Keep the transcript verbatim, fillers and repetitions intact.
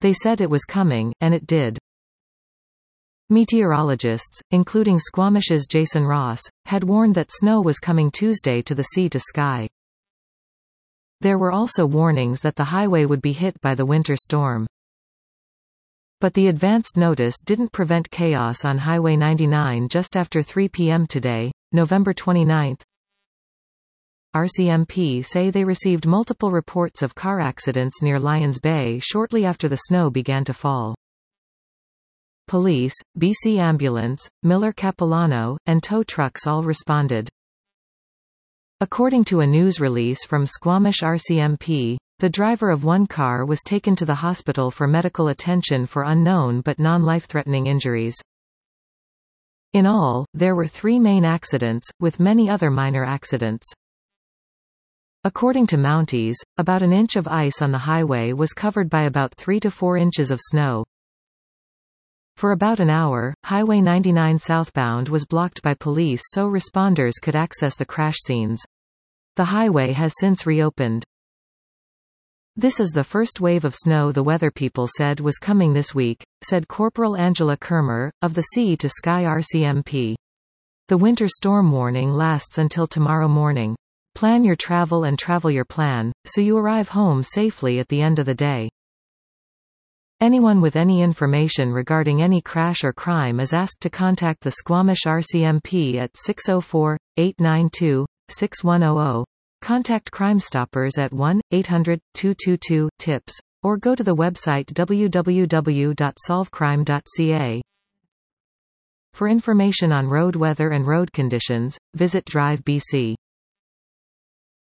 They said it was coming, and it did. Meteorologists, including Squamish's Jason Ross, had warned that snow was coming Tuesday to the sea to sky. There were also warnings that the highway would be hit by the winter storm. But the advanced notice didn't prevent chaos on Highway ninety-nine just after three p m today, November twenty-ninth. R C M P say they received multiple reports of car accidents near Lions Bay shortly after the snow began to fall. Police, B C Ambulance, Miller Capilano, and tow trucks all responded. According to a news release from Squamish R C M P, the driver of one car was taken to the hospital for medical attention for unknown but non-life-threatening injuries. In all, there were three main accidents, with many other minor accidents. According to Mounties, about an inch of ice on the highway was covered by about three to four inches of snow. For about an hour, Highway ninety-nine southbound was blocked by police so responders could access the crash scenes. The highway has since reopened. This is the first wave of snow the weather people said was coming this week, said Corporal Angela Kermer, of the Sea to Sky R C M P. The winter storm warning lasts until tomorrow morning. Plan your travel and travel your plan, so you arrive home safely at the end of the day. Anyone with any information regarding any crash or crime is asked to contact the Squamish R C M P at six oh four, eight nine two, six one zero zero, contact Crime Stoppers at one eight hundred, two two two, TIPS, or go to the website w w w dot solve crime dot c a. For information on road weather and road conditions, visit Drive B C.